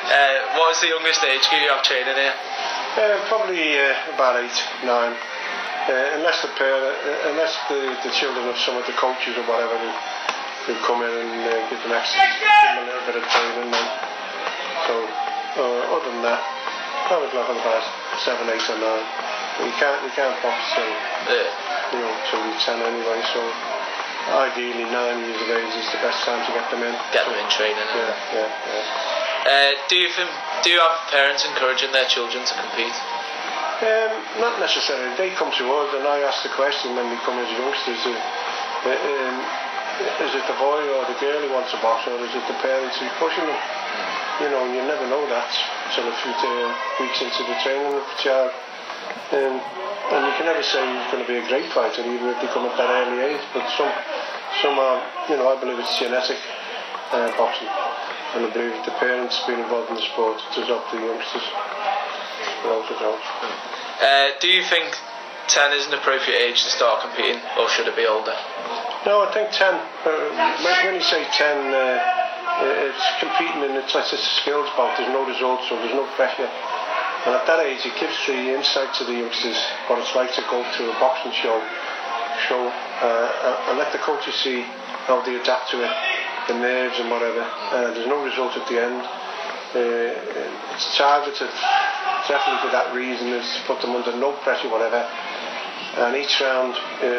What was the youngest age group you have training here? Probably about 8, 9. Unless the children of some of the coaches or whatever who come in and give them a little bit of training. So other than that, probably level about 7, 8 or 9. You can't box till till you're 10 anyway. So ideally 9 years of age is the best time to get them in. Get them in training. Yeah. Do you have parents encouraging their children to compete? Not necessarily. They come to us and I ask the question when they come as youngsters, is it the boy or the girl who wants to box, or is it the parents who's pushing them? You know, you never know that till a few weeks into the training of the child. And you can never say he's going to be a great fighter even if they come at that early age, but some are, I believe it's genetic boxing, and I believe the parents being involved in the sport to help the youngsters. Do you think 10 is an appropriate age to start competing, or should it be older? No, I think 10. When you say 10, it's competing and it's a skills bout. There's no results, so there's no pressure. And at that age, it gives the insight to the youngsters what it's like to go to a boxing show, and let the coaches see how they adapt to it, the nerves and whatever. There's no result at the end. It's targeted definitely for that reason, is to put them under no pressure whatever, and each round,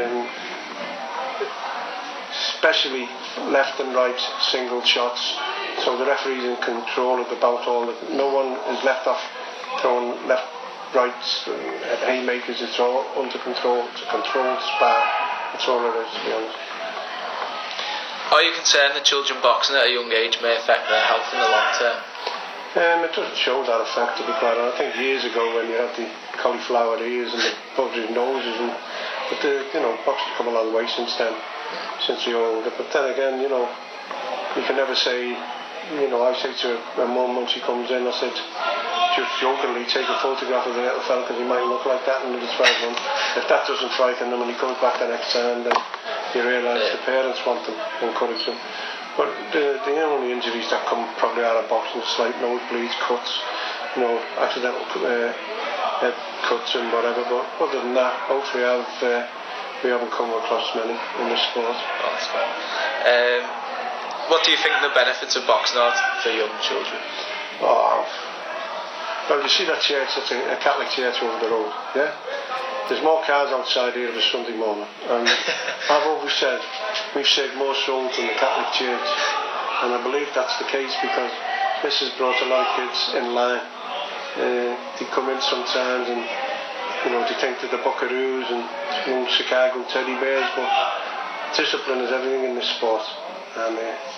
especially left and right single shots, so the referee's in control of the bout. No one is left off throwing left, right haymakers. It's all under control. It's a controlled spar. That's all it is, to be honest. Are you concerned that children boxing at a young age may affect their health in the long term? It doesn't show that effect, to be quite honest. I think years ago when you had the cauliflower ears and the bulgy noses, but boxing's come a long way since then, since the older. But then again, you can never say. I say to my mum when she comes in, I said, just jokingly, take a photograph of the little fella because he might look like that in another 12 months. If that doesn't frighten them and he comes back the next time, then you realise the parents want them, encourage them. But the only injuries that come probably out of boxing, slight nosebleeds, cuts, accidental head cuts and whatever. But other than that, hopefully we haven't come across many in this sport. Oh, that's good. What do you think the benefits of boxing are for young children? Well, you see that church, that's a Catholic church over the road, yeah? There's more cars outside here this Sunday morning, and I've always said we've saved more souls than the Catholic Church, and I believe that's the case because this has brought a lot of kids in line. They come in sometimes and they think they're the Buckaroos and young Chicago teddy bears, but discipline is everything in this sport, and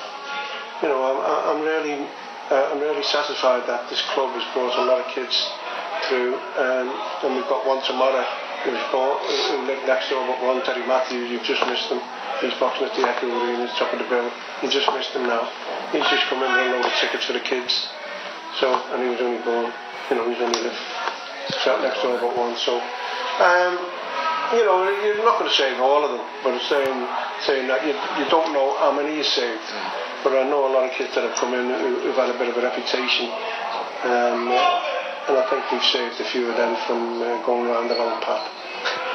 I'm really satisfied that this club has brought a lot of kids through, and we've got one tomorrow who lived next door, but one, Terry Matthews. You've just missed him. He's boxing at the Echo Arena, top of the bill. You just missed him now. He's just come in with a load of tickets for the kids. And he was only born, he's only lived next door but one. So, you're not going to save all of them, but it's saying that you don't know how many you saved. But I know a lot of kids that have come in who've had a bit of a reputation. And I think we've saved a few of them from going around the wrong path.